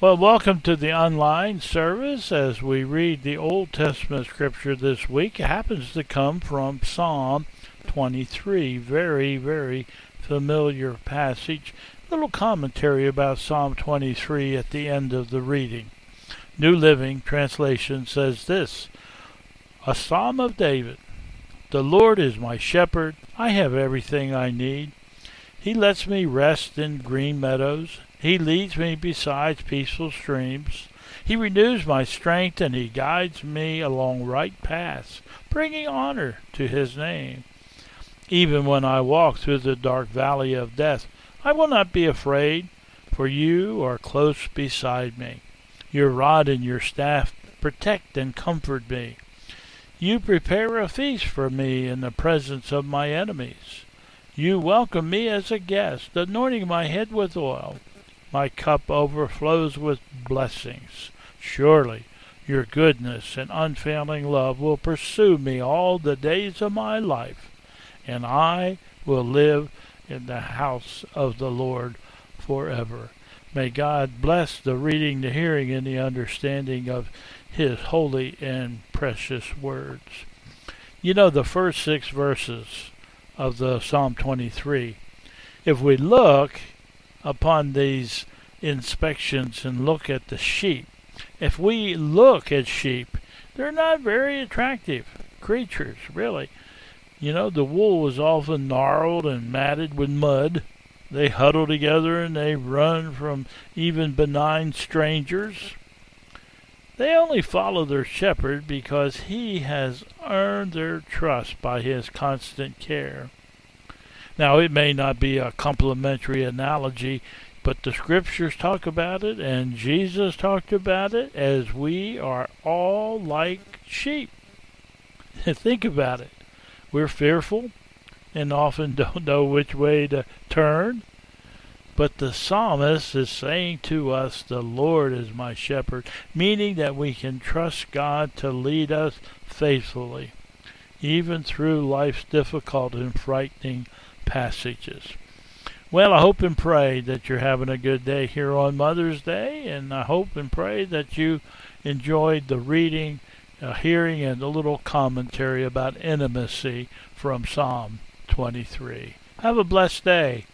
Well, welcome to the online service as we read the Old Testament scripture this week. It happens to come from Psalm 23. Very, very familiar passage. Little commentary about Psalm 23 at the end of the reading. New Living Translation says this: A Psalm of David. The Lord is my shepherd. I have everything I need. He lets me rest in green meadows. He leads me beside peaceful streams. He renews my strength, and he guides me along right paths, bringing honor to his name. Even when I walk through the dark valley of death, I will not be afraid, for you are close beside me. Your rod and your staff protect and comfort me. You prepare a feast for me in the presence of my enemies. You welcome me as a guest, anointing my head with oil. My cup overflows with blessings. Surely your goodness and unfailing love will pursue me all the days of my life, and I will live in the house of the Lord forever. May God bless the reading, the hearing, and the understanding of his holy and precious words. You know, the first 6 verses of the Psalm 23, if we look upon these inspections and look at the sheep, if we look at sheep, they're not very attractive creatures, really. You know, the wool was often gnarled and matted with mud. They huddle together and they run from even benign strangers. They only follow their shepherd because he has earned their trust by his constant care. Now, it may not be a complimentary analogy, but the scriptures talk about it, and Jesus talked about it, as we are all like sheep. Think about it. We're fearful and often don't know which way to turn. But the psalmist is saying to us, the Lord is my shepherd, meaning that we can trust God to lead us faithfully, even through life's difficult and frightening passages. Well, I hope and pray that you're having a good day here on Mother's Day, and I hope and pray that you enjoyed the reading, hearing, and a little commentary about intimacy from Psalm 23. Have a blessed day.